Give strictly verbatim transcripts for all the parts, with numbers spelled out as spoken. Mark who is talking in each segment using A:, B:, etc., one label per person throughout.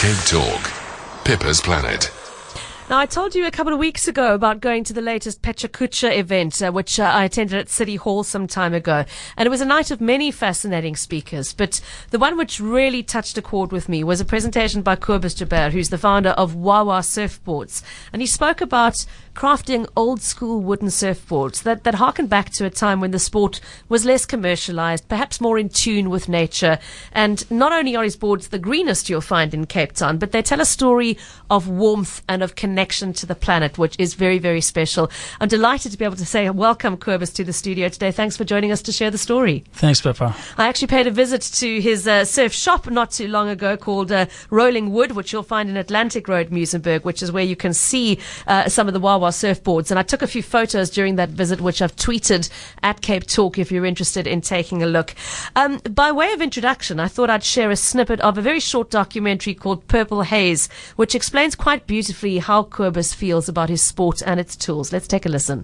A: Cape Talk, Pippa's Planet.
B: Now, I told you a couple of weeks ago about going to the latest Pecha Kucha event, uh, which uh, I attended at City Hall some time ago. And it was a night of many fascinating speakers. But the one which really touched a chord with me was a presentation by Kobus Jabeur, who's the founder of Wawa Surfboards. And he spoke about crafting old school wooden surfboards that, that harken back to a time when the sport was less commercialized, perhaps more in tune with nature. And not only are his boards the greenest you'll find in Cape Town, but they tell a story of warmth and of connection to the planet, which is very, very special. I'm delighted to be able to say welcome, Kobus, to the studio today. Thanks for joining us to share the story.
C: Thanks, Pippa.
B: I actually paid a visit to his uh, surf shop not too long ago called uh, Rolling Wood, which you'll find in Atlantic Road, Muizenberg, which is where you can see uh, some of the Wawa surfboards. And I took a few photos during that visit, which I've tweeted at Cape Talk if you're interested in taking a look. Um, by way of introduction, I thought I'd share a snippet of a very short documentary called Purple Haze, which explains quite beautifully how Kobus feels about his sport and its tools. Let's take a listen.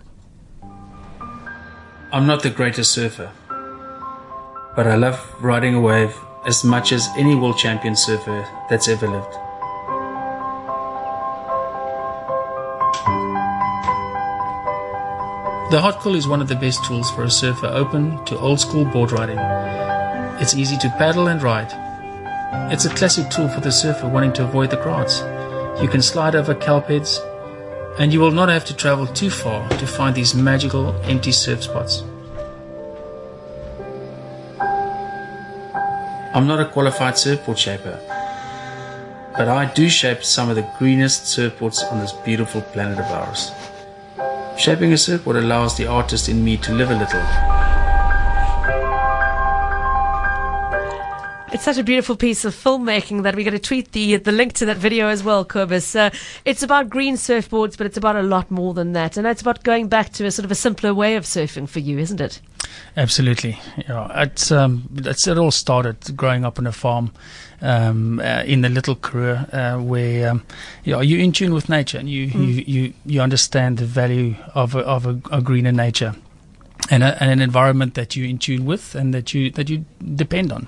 C: I'm not the greatest surfer, but I love riding a wave as much as any world champion surfer that's ever lived. The hot cool is one of the best tools for a surfer open to old school board riding. It's easy to paddle and ride. It's a classic tool for the surfer wanting to avoid the crowds. You can slide over kelp heads, and you will not have to travel too far to find these magical empty surf spots. I'm not a qualified surfboard shaper, but I do shape some of the greenest surfboards on this beautiful planet of ours. Shaping a surfboard allows the artist in me to live a little.
B: It's such a beautiful piece of filmmaking that we're going to tweet the the link to that video as well, Kobus. Uh, it's about green surfboards, but it's about a lot more than that. And it's about going back to a sort of a simpler way of surfing for you, isn't it?
C: Absolutely. Yeah, it's, um, it's, it all started growing up on a farm um, uh, in the little Karoo, uh, where um, you know, you're in tune with nature and you, mm. you, you, you understand the value of a, of a, a greener nature and, a, and an environment that you're in tune with and that you that you depend on.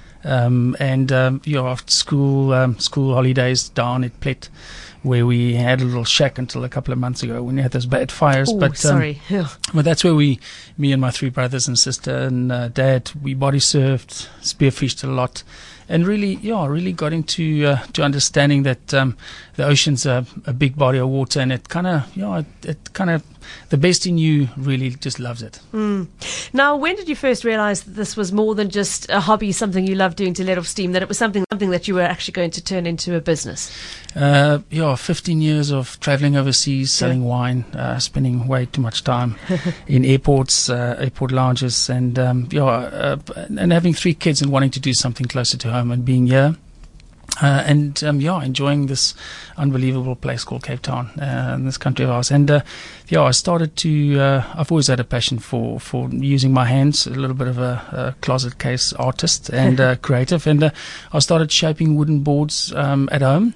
C: Um, and um, you know, after school um, school holidays down at Plet, where we had a little shack until a couple of months ago when we had those bad fires.
B: Ooh,
C: but um,
B: sorry,
C: but that's where we, me and my three brothers and sister and uh, dad, we body surfed, spearfished a lot, and really, yeah, really got into uh, to understanding that um, the ocean's a, a big body of water, and it kind of, you know, it, it kind of, the best in you really just loves it.
B: Mm. Now, when did you first realize that this was more than just a hobby, something you loved doing to let off steam, that it was something something that you were actually going to turn into a business?
C: Uh, yeah, fifteen years of traveling overseas, selling yeah. wine, uh, spending way too much time in airports, uh, airport lounges, and um, yeah, uh, and having three kids and wanting to do something closer to home and being here. Uh, and um, yeah, enjoying this unbelievable place called Cape Town, uh, in this country of ours. And uh, yeah, I started to. Uh, I've always had a passion for for using my hands, a little bit of a, a closet case artist and uh, creative. And uh, I started shaping wooden boards um, at home.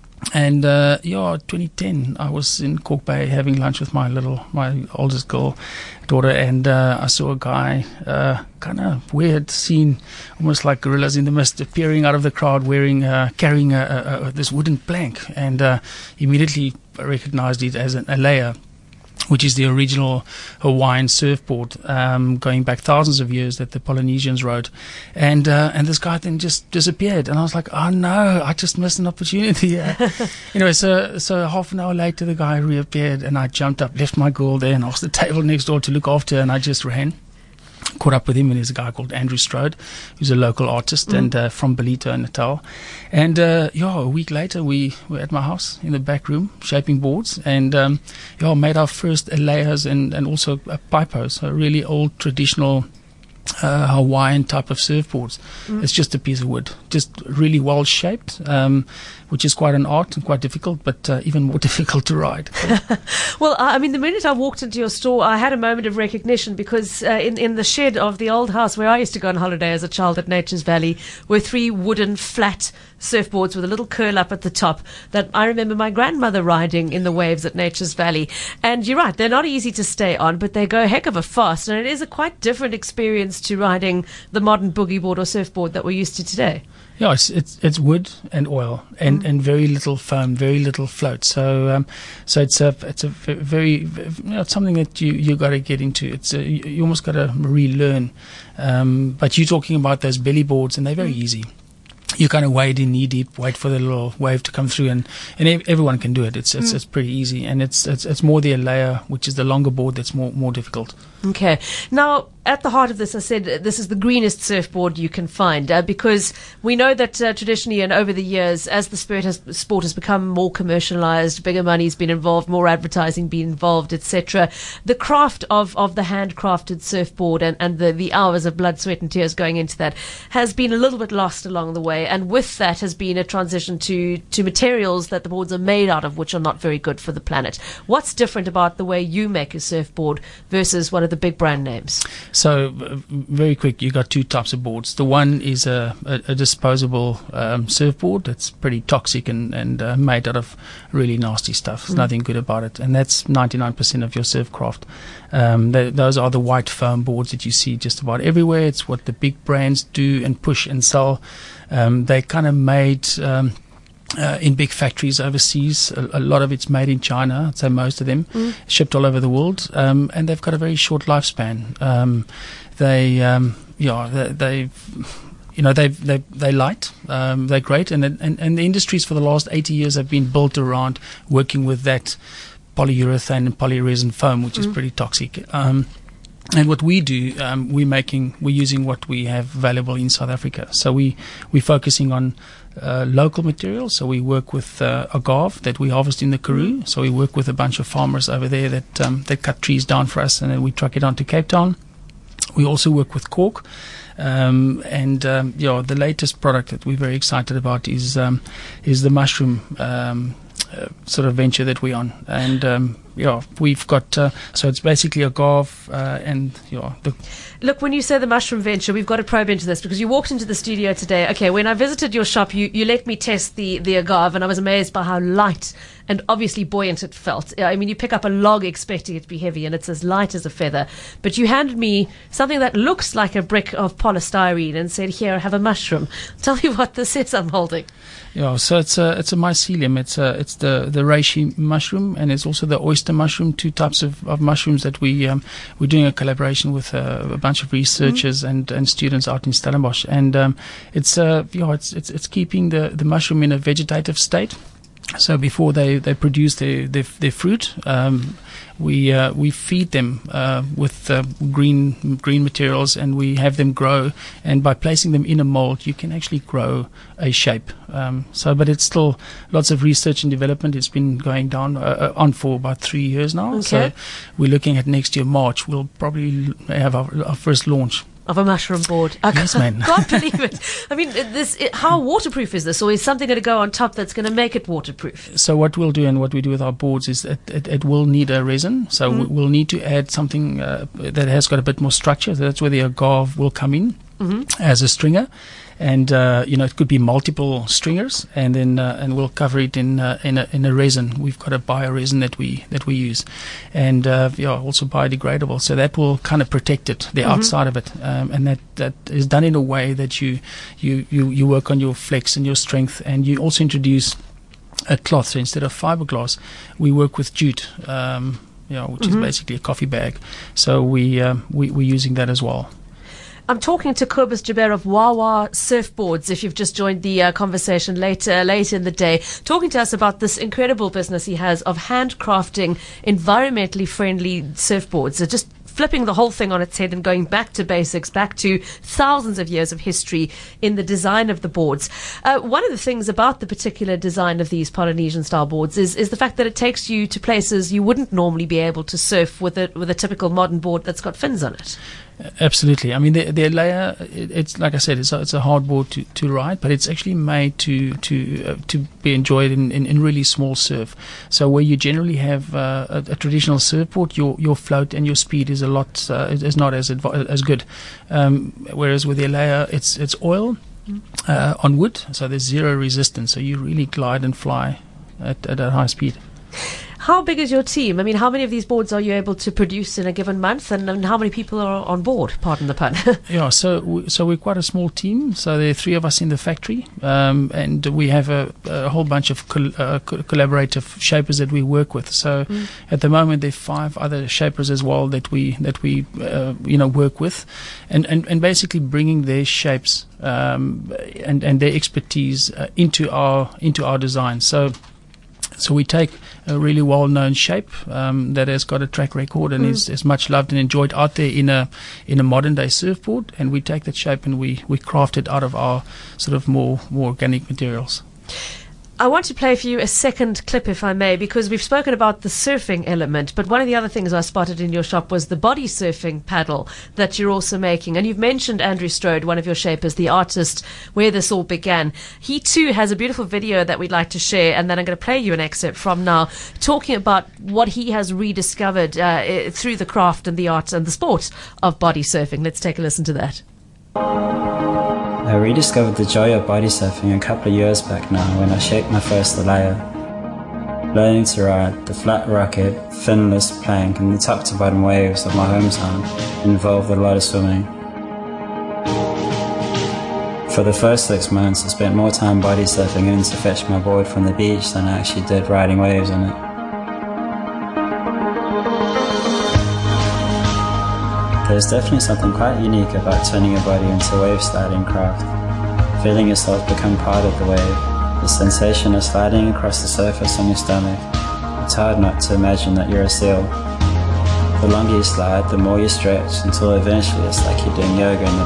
C: And uh, yeah, twenty ten, I was in Cork Bay having lunch with my little, my oldest girl, daughter, and uh, I saw a guy, uh, kind of weird scene, almost like gorillas in the mist, appearing out of the crowd, wearing, uh, carrying a, a, a, this wooden plank, and uh, immediately recognized it as an, a layer, which is the original Hawaiian surfboard, um, going back thousands of years that the Polynesians rode. And uh, and this guy then just disappeared. And I was like, oh no, I just missed an opportunity. Anyway, so so half an hour later, the guy reappeared, and I jumped up, left my girl there, and asked the table next door to look after her, and I just ran. Caught up with him, and there's a guy called Andrew Strode, who's a local artist mm. and uh, from Belito and Natal. And uh, yeah, a week later, we were at my house in the back room shaping boards, and um, yeah, made our first layers and and also a pipo, so really old traditional uh, Hawaiian type of surfboards. Mm. It's just a piece of wood, just really well shaped, um, which is quite an art and quite difficult, but uh, even more difficult to ride.
B: Well, I mean, the minute I walked into your store, I had a moment of recognition because uh, in, in the shed of the old house where I used to go on holiday as a child at Nature's Valley were three wooden flat surfboards with a little curl up at the top that I remember my grandmother riding in the waves at Nature's Valley. And you're right, they're not easy to stay on, but they go a heck of a fast, and it is a quite different experience to riding the modern boogie board or surfboard that we're used to today.
C: Yeah, it's it's it's wood and oil and,
B: Mm.
C: and very little foam, very little float. So um, so it's a it's a v- very v- you know, it's something that you you got to get into. It's a, you, you almost got to relearn. Um, but you're talking about those belly boards, and they're very easy. You kind of wade in knee deep, wait for the little wave to come through, and, and ev- everyone can do it. It's it's,
B: Mm.
C: it's pretty easy, and it's it's it's more the layer, which is the longer board, that's more more difficult.
B: Okay. Now, at the heart of this, I said uh, this is the greenest surfboard you can find uh, because we know that uh, traditionally and over the years, as the sport has, sport has become more commercialized, bigger money's been involved, more advertising been involved, et cetera. The craft of, of the handcrafted surfboard and, and the, the hours of blood, sweat and tears going into that has been a little bit lost along the way. And with that has been a transition to, to materials that the boards are made out of, which are not very good for the planet. What's different about the way you make a surfboard versus one of the big brand names?
C: So, uh, very quick, you got two types of boards. The one is a, a, a disposable um, surfboard that's pretty toxic and, and uh, made out of really nasty stuff. There's
B: Mm.
C: nothing good about it. And that's ninety-nine percent of your surf craft. Um, th- those are the white foam boards that you see just about everywhere. It's what the big brands do and push and sell. Um, they kind of made... Um, Uh, in big factories overseas. A, a lot of it's made in China, I'd say most of them,
B: Mm.
C: shipped all over the world, um, and they've got a very short lifespan. Um, they, um, yeah, they, they, you know, they they they light, um, they're great, and, and and the industries for the last eighty years have been built around working with that polyurethane and polyresin foam, which
B: Mm.
C: is pretty toxic. Um, And what we do, um, we're making, we're using what we have available in South Africa. So we we're focusing on uh, local materials. So we work with uh, agave that we harvest in the Karoo. So we work with a bunch of farmers over there that um, that cut trees down for us, and then we truck it on to Cape Town. We also work with cork. Um, and um, yeah, the latest product that we're very excited about is um, is the mushroom um, uh, sort of venture that we're on. And um, yeah, we've got uh, so it's basically agave uh, and yeah, the
B: Look, when you say the mushroom venture, we've got to probe into this because you walked into the studio today. Okay, when I visited your shop, you, you let me test the, the agave, and I was amazed by how light and obviously buoyant it felt. I mean, you pick up a log expecting it to be heavy, and it's as light as a feather. But you handed me something that looks like a brick of polystyrene and said, "Here, have a mushroom." Tell me what this is I'm holding.
C: Yeah, so it's a it's a mycelium. It's a it's the the reishi mushroom, and it's also the oyster mushroom. Two types of, of mushrooms that we um, we're doing a collaboration with uh, a bunch of researchers mm. and, and students out in Stellenbosch, and um, it's uh yeah it's it's it's keeping the, the mushroom in a vegetative state. So before they, they produce their their, their fruit, um, we uh, we feed them uh, with uh, green green materials, and we have them grow. And by placing them in a mold, you can actually grow a shape. Um, so, but it's still lots of research and development. It's been going down uh, on for about three years now.
B: Okay.
C: So we're looking at next year March. We'll probably have our, our first launch.
B: Of a mushroom board. I
C: Yes,
B: can't,
C: man.
B: can't believe it. I mean, this. It, how waterproof is this, or is something going to go on top that's going to make it waterproof?
C: So what we'll do and what we do with our boards is that it, it will need a resin. So
B: Mm.
C: we- we'll need to add something uh, that has got a bit more structure. So that's where the agave will come in
B: Mm-hmm.
C: as a stringer. And uh, you know, it could be multiple stringers, and then uh, and we'll cover it in uh, in a in a resin. We've got a bio resin that we that we use, and uh, yeah, also biodegradable. So that will kind of protect it, the
B: Mhm.
C: outside of it, um, and that, that is done in a way that you you you you work on your flex and your strength, and you also introduce a cloth. So instead of fiberglass, we work with jute. Um, you know, which
B: Mhm.
C: is basically a coffee bag. So we um, we we're using that as well.
B: I'm talking to Kobus Joubert of Wawa Surfboards. If you've just joined the uh, conversation later, late in the day, talking to us about this incredible business he has of handcrafting environmentally friendly surfboards. So just flipping the whole thing on its head and going back to basics, back to thousands of years of history in the design of the boards. Uh, one of the things about the particular design of these Polynesian style boards is, is the fact that it takes you to places you wouldn't normally be able to surf with a, with a typical modern board that's got fins on it.
C: Absolutely. I mean, the, the layer, it, it's like I said, it's a, it's a hard board to, to ride, but it's actually made to to uh, to be enjoyed in, in, in really small surf. So where you generally have uh, a, a traditional surfboard, your your float and your speed is a lot uh, is not as adv- as good. Um, whereas with the layer, it's it's oil uh, on wood, so there's zero resistance. So you really glide and fly at, at a high speed.
B: How big is your team? I mean, how many of these boards are you able to produce in a given month, and, and how many people are on board? Pardon the pun.
C: Yeah, so we, so we're quite a small team. So there are three of us in the factory, um, and we have a, a whole bunch of col- uh, co- collaborative shapers that we work with. So mm. at the moment, there are five other shapers as well that we that we uh, you know work with, and, and, and basically bringing their shapes um, and and their expertise uh, into our into our design. So. So we take a really well-known shape um, that has got a track record and mm. is, is much loved and enjoyed out there in a in a modern-day surfboard, and we take that shape and we, we craft it out of our sort of more more organic materials.
B: I want to play for you a second clip, if I may, because we've spoken about the surfing element, but one of the other things I spotted in your shop was the body surfing paddle that you're also making. And you've mentioned Andrew Strode, one of your shapers, the artist, where this all began. He too has a beautiful video that we'd like to share, and then I'm going to play you an excerpt from now, talking about what he has rediscovered uh, through the craft and the art and the sport of body surfing. Let's take a listen to that.
D: I rediscovered the joy of body surfing a couple of years back now when I shaped my first Alaya. Learning to ride the flat rocket, finless plank and the top to bottom waves of my hometown involved a lot of swimming. For the first six months I spent more time body surfing in to fetch my board from the beach than I actually did riding waves on it. There's definitely something quite unique about turning your body into a wave sliding craft, feeling yourself become part of the wave, the sensation of sliding across the surface on your stomach. It's hard not to imagine that you're a seal. The longer you slide, the more you stretch, until eventually it's like you're doing yoga in the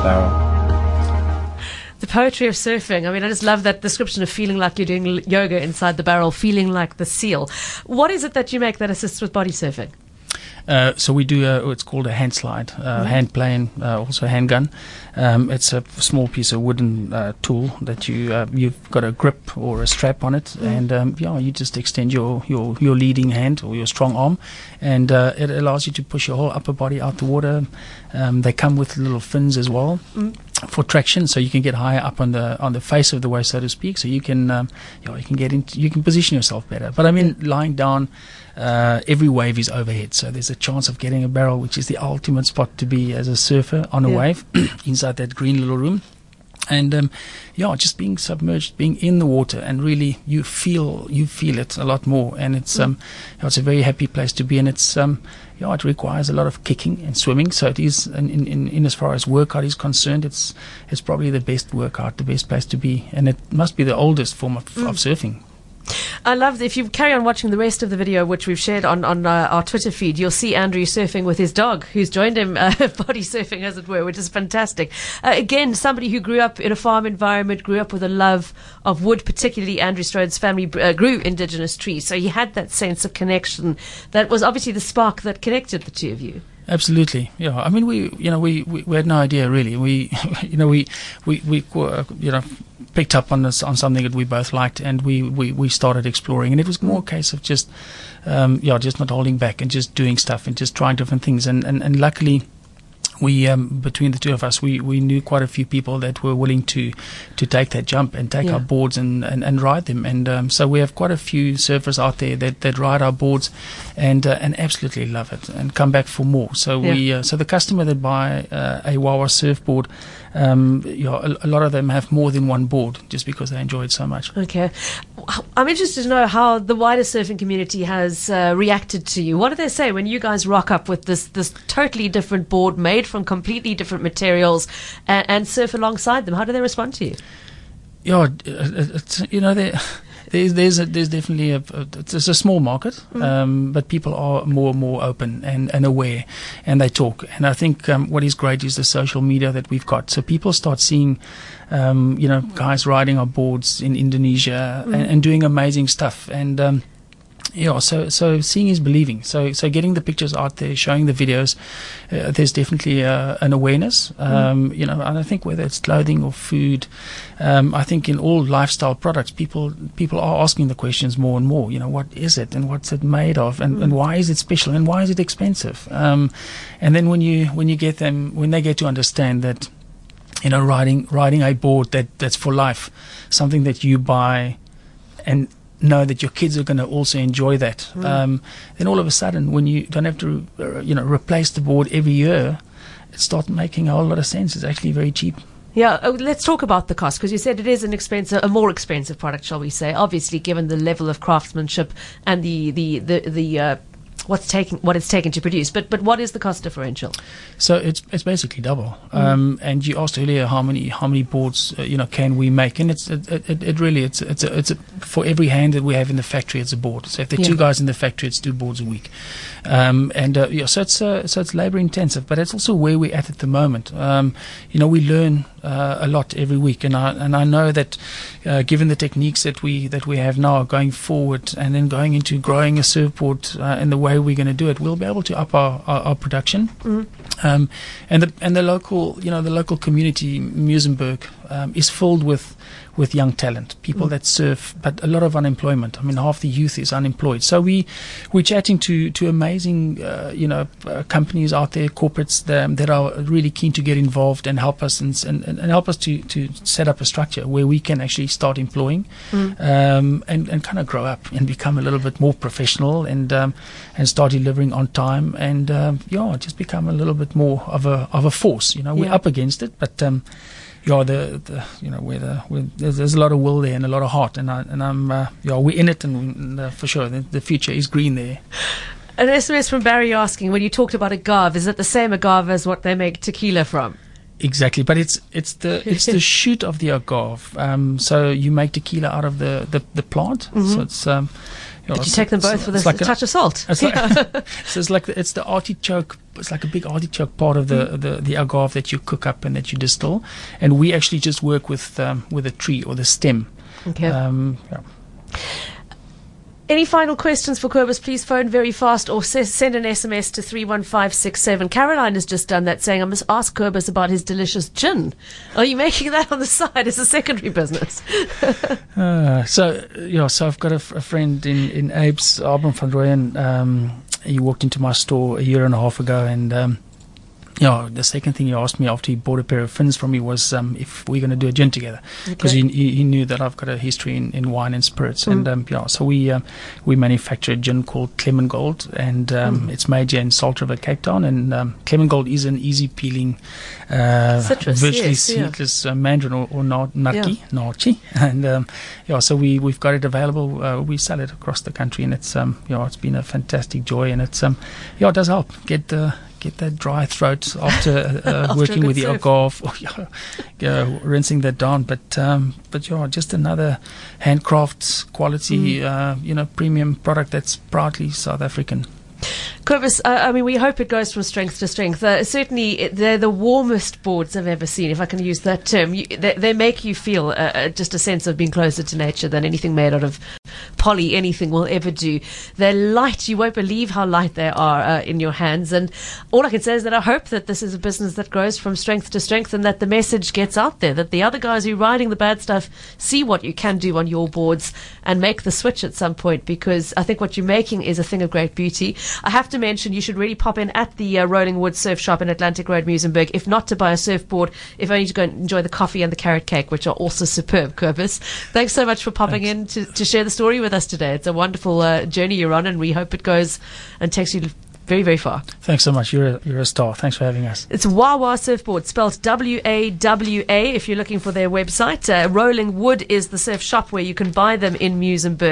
D: barrel.
B: The poetry of surfing. I mean, I just love that description of feeling like you're doing yoga inside the barrel, feeling like the seal. What is it that you make that assists with body surfing?
C: Uh, so we do a, it's called a hand slide, uh, mm-hmm. hand plane, uh, also a handgun. Um, it's a small piece of wooden uh, tool that you uh, you've got a grip or a strap on it, mm-hmm. and um, yeah, you just extend your, your, your leading hand or your strong arm, and uh, it allows you to push your whole upper body out the water. Um, they come with little fins as well. Mm-hmm. For traction, so you can get higher up on the on the face of the wave, so to speak. So you can, um, you know, you can get into, you can position yourself better. But I mean, lying down, uh, every wave is overhead, so there's a chance of getting a barrel, which is the ultimate spot to be as a surfer on a yeah. wave, inside that green little room. And um, yeah, just being submerged, being in the water, and really you feel you feel it a lot more. And it's um, you know, it's a very happy place to be, and it's um, yeah, it requires a lot of kicking and swimming. So it is, in, in, in as far as workout is concerned, it's it's probably the best workout, the best place to be, and it must be the oldest form of, mm. of surfing.
B: I love that if you carry on watching the rest of the video, which we've shared on, on uh, our Twitter feed, you'll see Andrew surfing with his dog, who's joined him, uh, body surfing, as it were, which is fantastic. Uh, again, somebody who grew up in a farm environment, grew up with a love of wood, particularly Andrew Strode's family uh, grew indigenous trees. So he had that sense of connection that was obviously the spark that connected the two of you.
C: Absolutely, yeah. I mean, we, you know, we, we, we had no idea really. We, you know, we, we, we, uh, you know, picked up on this on something that we both liked, and we, we, we started exploring. And it was more a case of just, um, yeah, just not holding back and just doing stuff and just trying different things. And and, and luckily, we um, between the two of us, we, we knew quite a few people that were willing to, to take that jump and take yeah. our boards and, and, and ride them. And um, so we have quite a few surfers out there that, that ride our boards and uh, and absolutely love it and come back for more. So yeah. we uh, so the customer that buy uh, a Wawa surfboard, um, you know, a, a lot of them have more than one board just because they enjoy it so much.
B: Okay, I'm interested to know how the wider surfing community has uh, reacted to you. What do they say when you guys rock up with this this totally different board made from completely different materials and, and surf alongside them? How do they respond to you?
C: Yeah, it's, you know, they. There's there's a, there's definitely a, a it's a small market, mm. um, but people are more and more open and, and aware, and they talk. And I think um, what is great is the social media that we've got. So people start seeing, um, you know, guys riding our boards in Indonesia mm. and, and doing amazing stuff. And um, yeah, so so seeing is believing. So so getting the pictures out there, showing the videos, uh, there's definitely uh, an awareness. Um, mm. You know, and I think whether it's clothing or food, um, I think in all lifestyle products, people people are asking the questions more and more. You know, what is it and what's it made of, and, mm. and why is it special and why is it expensive? Um, and then when you when you get them when they get to understand that, you know, riding riding a board that that's for life, something that you buy and know that your kids are going to also enjoy that, mm. um, then all of a sudden, when you don't have to, uh, you know, replace the board every year, it starts making a whole lot of sense. It's actually very cheap.
B: Yeah, oh, let's talk about the cost, because you said it is an expensive, a more expensive product, shall we say? Obviously, given the level of craftsmanship and the the the, the uh, what's taking what it's taken to produce. But but what is the cost differential?
C: So it's it's basically double. Mm. Um, and you asked earlier how many how many boards uh, you know can we make, and it's it, it, it really it's it's a, it's a, for every hand that we have in the factory, it's a board. So if there are yeah. two guys in the factory, it's two boards a week. Um, and uh, yeah, so it's uh, so it's labor intensive, but it's also where we're at at the moment. Um, you know, we learn uh, a lot every week, and I and I know that uh, given the techniques that we that we have now going forward, and then going into growing a surfboard uh, and the way we're going to do it, we'll be able to up our our, our production. Mm. Um, and the and the local you know the local community, Muizenberg, um, is filled with with young talent, people mm. that surf, but a lot of unemployment. I mean, half the youth is unemployed. So we we're chatting to to amazing uh, you know uh, companies out there, corporates that, that are really keen to get involved and help us and and, and help us to, to set up a structure where we can actually start employing mm. um, and and kind of grow up and become a little bit more professional and um, and start delivering on time and um, yeah, just become a little bit more of a of a force. You know, we're
B: yeah.
C: up against it, but. Um, Yeah, the, the you know where the where there's, there's a lot of will there and a lot of heart, and I and I'm uh, yeah we're in it, and, we, and uh, for sure the, the future is green there.
B: An S M S from Barry asking, when you talked about agave, is it the same agave as what they make tequila from?
C: Exactly, but it's it's the it's the shoot of the agave. Um, so you make tequila out of the the, the plant. Mm-hmm. So it's um. You, know,
B: you take them both with a like touch a, of salt.
C: It's like, so it's like the, it's the artichoke. It's like a big artichoke part of the, mm. the, the agave that you cook up and that you distill, and we actually just work with um, with a tree or the stem.
B: Okay.
C: Um, yeah.
B: Any final questions for Cobus? Please phone very fast or s- send an S M S to three one five six seven. Caroline has just done that, saying, I must ask Cobus about his delicious gin. Are you making that on the side as a secondary business?
C: uh, so, yeah, so I've got a, f- a friend in, in Abe's, Arbon van Rooyen. Um, he walked into my store a year and a half ago, and um, yeah, the second thing he asked me after he bought a pair of fins from me was um, if we're going to do a gin together, because okay. he, he knew that I've got a history in, in wine and spirits, mm. and um, yeah, so we um, we manufacture a gin called Clemengold, and um, mm. it's made here in Salt River, Cape Town, and um, Clemengold is an easy peeling, uh,
B: Citrus,
C: virtually
B: yes,
C: seedless yeah. uh, mandarin or, or nar- narki,
B: yeah.
C: narchi, and um, yeah, so we we've got it available. Uh, we sell it across the country, and it's um, yeah, it's been a fantastic joy, and it's um, yeah, it does help get the get that dry throat after, uh, after working with the agave, or, yeah, yeah, rinsing that down. But um, but yeah, just another handcraft quality, mm. uh, you know, premium product that's proudly South African.
B: Cobus, uh, I mean, we hope it goes from strength to strength. Uh, certainly, it, they're the warmest boards I've ever seen, if I can use that term. You, they, they make you feel uh, uh, just a sense of being closer to nature than anything made out of poly, anything will ever do. They're light. You won't believe how light they are uh, in your hands. And all I can say is that I hope that this is a business that grows from strength to strength, and that the message gets out there, that the other guys who are riding the bad stuff see what you can do on your boards and make the switch at some point, because I think what you're making is a thing of great beauty. I have to mention, you should really pop in at the uh, Rolling Wood Surf Shop in Atlantic Road, Muizenberg, if not to buy a surfboard, if only to go and enjoy the coffee and the carrot cake, which are also superb, Cobus. Thanks so much for popping Thanks. in to, to share the story with us today. It's a wonderful uh, journey you're on, and we hope it goes and takes you very, very far.
C: Thanks so much. You're a, you're a star. Thanks for having us.
B: It's Wawa Surfboard, spelled W A W A if you're looking for their website. Uh, Rolling Wood is the surf shop where you can buy them in Muizenberg.